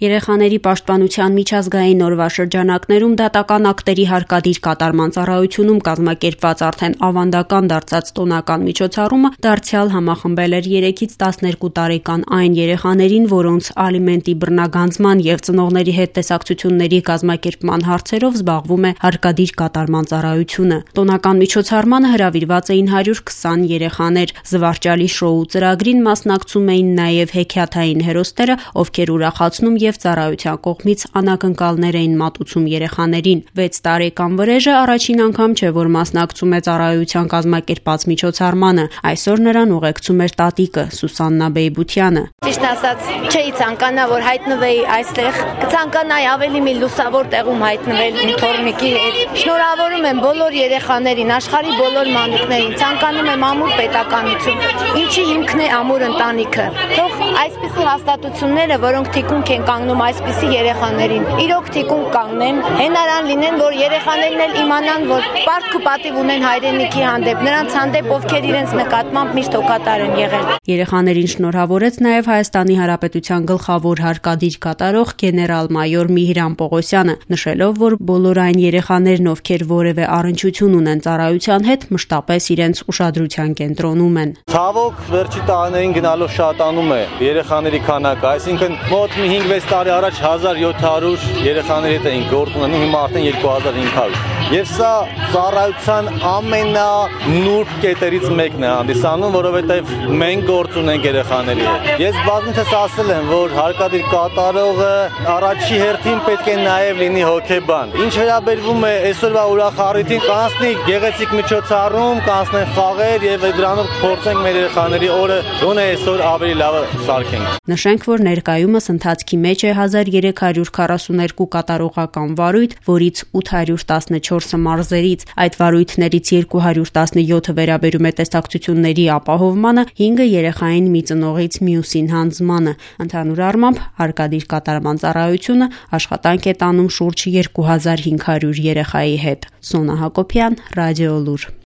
Երեխաների պաշտպանության միջազգային օրվա շրջանակներում դատական ակտերի հարկադիր կատարման ծառայությունում կազմակերպված արդեն ավանդական դարձած տոնական միջոցառումը դարձյալ համախմբել էր 3-ից 12 տարեկան այն երեխաներին, որոնց ալիմենտի բռնագանձման եւ ծնողների հետ տեսակցությունների կազմակերպման հարցերով զբաղվում է հարկադիր կատարման ծառայությունը։ Տոնական միջոցառմանը հրավիրված էին 120 երեխաներ։ Զվարճալի շոու ծրագրին մասնակցում էին նաեւ հեքիաթային հերոսները, ովքեր ուրախացնում եւ ծառայության կողմից անակնկալներ էին մատուցում երեխաներին։ 6 տարեկան վրեժը առաջին անգամ չէ, որ մասնակցում է ծառայության կազմակերպած միջոցառմանը։ Այսօր նրան ուղեկցում էր տատիկը Սուսաննա Բեյբությանը։ Ճիշտն ասած, չէի ցանկանա, որ հայտնվեի այստեղ։ Կցանկանայի ավելի մի լուսավոր տեղում հայտնվել իմ թոռնիկի հետ։ Շնորհավորում եմ բոլոր երեխաներին, աշխարհի բոլոր մանուկներին։ Ցանկանում եմ ամուր պետականություն, ինչի հիմքն է ամուր ընտանիքը։ Թող այսպիսի հաստատությունները, որոնք թիկունք են կանգնում այսպիսի երեխաներին, իրոք թիկունք կանգնեն, հենարան լինեն, որ երեխաներն էլ իմանան, որ պարտք ու պատիվ ունեն հայրենիքի հանդեպ, նրանց հանդեպ, ովքեր իրենց նկատմամբ միշտ օգտակար են եղել։ Երեխաներին շնորհավորեց նաև Հայաստանի Հանրապետության գլխավոր հարկադիր կատարող գեներալ-մայոր Միհրան Պողոսյանը, նշելով, որ բոլոր այն երեխաներն, ովքեր որևէ առնչություն ունեն ծառայության հետ, մշտապես իրենց ուշադրության կենտրոնում են։ Ցավոք, վերջի տարիներին գնալով շատանում է երեխաների քանակը, այսինքն մոտ 5-6 տարի առաջ 1700 երեխաների հետ էին գործ ունենում, հիմա արդեն 2500։ Եվ սա ծառայության ամենանուրբ կետերից մեկն է հանդիսանում, որովհետև մենք գործ ունենք երեխաների հետ։ Ես բազմիցս ասել եմ, որ հարկադիր կատարողը առաջի հերթին պետք է նաև լինի հոգեբան։ Ինչ վերաբերվում է այսօրվա ուրախ-առիթին, կանցնի գեղեցիկ միջոցառում, կանցնեն խաղեր եւ դրանով փորձենք մեր երեխաների օրը գոնե այսօր ավելի լավը սարքենք։ Նշենք, որ ներկայումս ընթացքի մեջ է 1342 կատարողական վարույթ, որից 814-ը մարզերից, այդ վարույթներից 217-ը վերաբերում է տեսակցությունների ապահովմանը, 5-ը երեխային մի ծնողից մյուսին հանձնմանը։ Ընդհանուր առմամբ հարկադիր կատարման ծառայությունը աշխատանք է տանում շուրջ 2500 երեխայի հետ։ Սոնա Հակոբյան, Ռադիոլուր։